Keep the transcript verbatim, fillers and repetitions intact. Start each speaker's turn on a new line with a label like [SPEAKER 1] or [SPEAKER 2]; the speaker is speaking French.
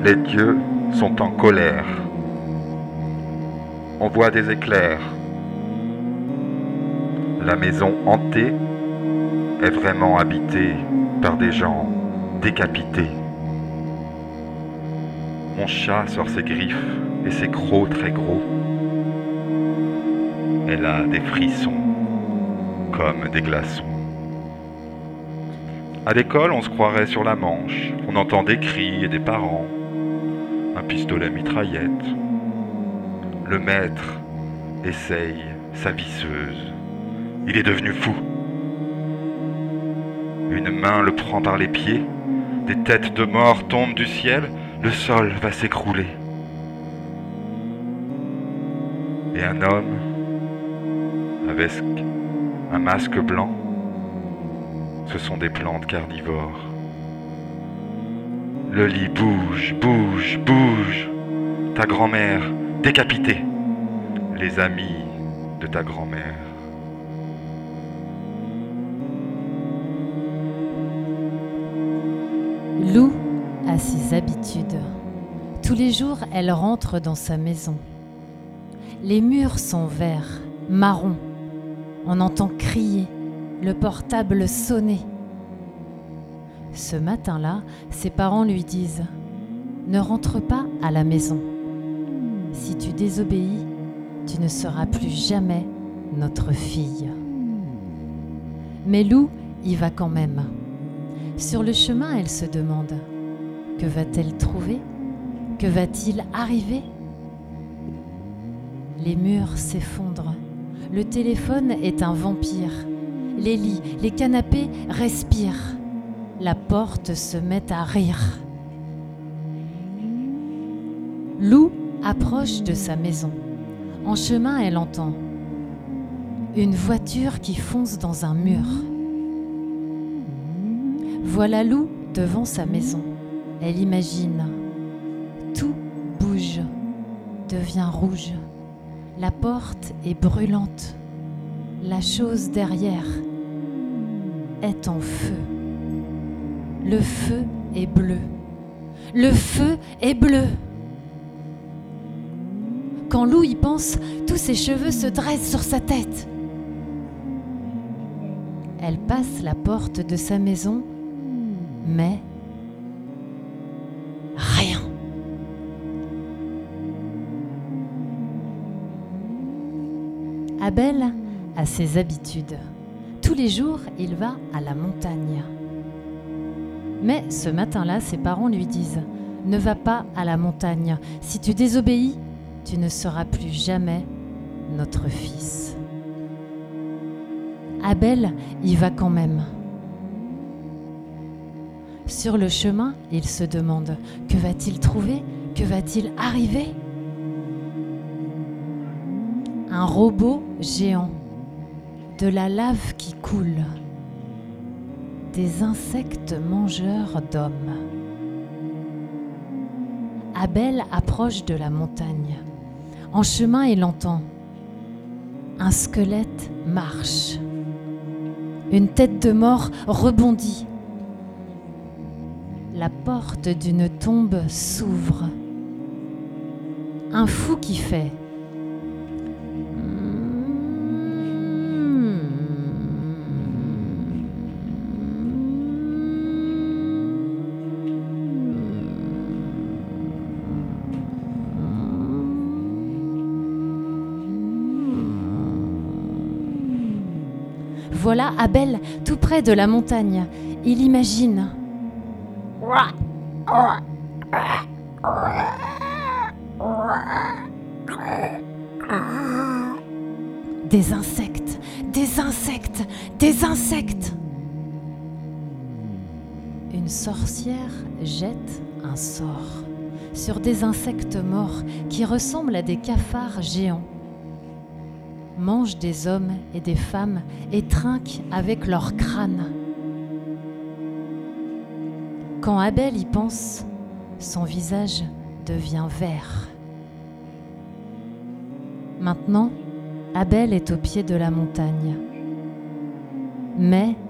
[SPEAKER 1] Les dieux sont en colère. On voit des éclairs. La maison hantée est vraiment habitée par des gens décapités. Mon chat sort ses griffes et ses crocs très gros. Elle a des frissons comme des glaçons. À l'école, on se croirait sur la Manche. On entend des cris et des parents. Un pistolet mitraillette. Le maître essaye sa visseuse. Il est devenu fou. Une main le prend par les pieds. Des têtes de mort tombent du ciel. Le sol va s'écrouler. Et un homme, avec un masque blanc, ce sont des plantes carnivores. Le lit bouge, bouge, bouge. Ta grand-mère décapitée. Les amis de ta grand-mère.
[SPEAKER 2] Lou a ses habitudes. Tous les jours, elle rentre dans sa maison. Les murs sont verts, marrons. On entend crier, le portable sonner. Ce matin-là, ses parents lui disent « Ne rentre pas à la maison. Si tu désobéis, tu ne seras plus jamais notre fille. » Mais Lou y va quand même. Sur le chemin, elle se demande « Que va-t-elle trouver ? Que va-t-il arriver ?» Les murs s'effondrent. Le téléphone est un vampire. Les lits, les canapés respirent. La porte se met à rire. Lou approche de sa maison. En chemin, elle entend une voiture qui fonce dans un mur. Voilà Lou devant sa maison. Elle imagine. Tout bouge, devient rouge. La porte est brûlante. La chose derrière est en feu. Le feu est bleu. Le feu est bleu. Quand Lou y pense, tous ses cheveux se dressent sur sa tête. Elle passe la porte de sa maison, mais rien. Abel a ses habitudes. Tous les jours, il va à la montagne. Mais ce matin-là, ses parents lui disent « Ne va pas à la montagne. Si tu désobéis, tu ne seras plus jamais notre fils. » Abel y va quand même. Sur le chemin, il se demande « Que va-t-il trouver ? Que va-t-il arriver ?» Un robot géant, de la lave qui coule, des insectes mangeurs d'hommes. Abel approche de la montagne. En chemin, il entend un squelette marche. Une tête de mort rebondit. La porte d'une tombe s'ouvre. Un fou qui fait Voilà Abel, tout près de la montagne. Il imagine. Des insectes, des insectes, des insectes. Une sorcière jette un sort sur des insectes morts qui ressemblent à des cafards géants. Mangent des hommes et des femmes et trinquent avec leur crâne. Quand Abel y pense, son visage devient vert. Maintenant, Abel est au pied de la montagne. Mais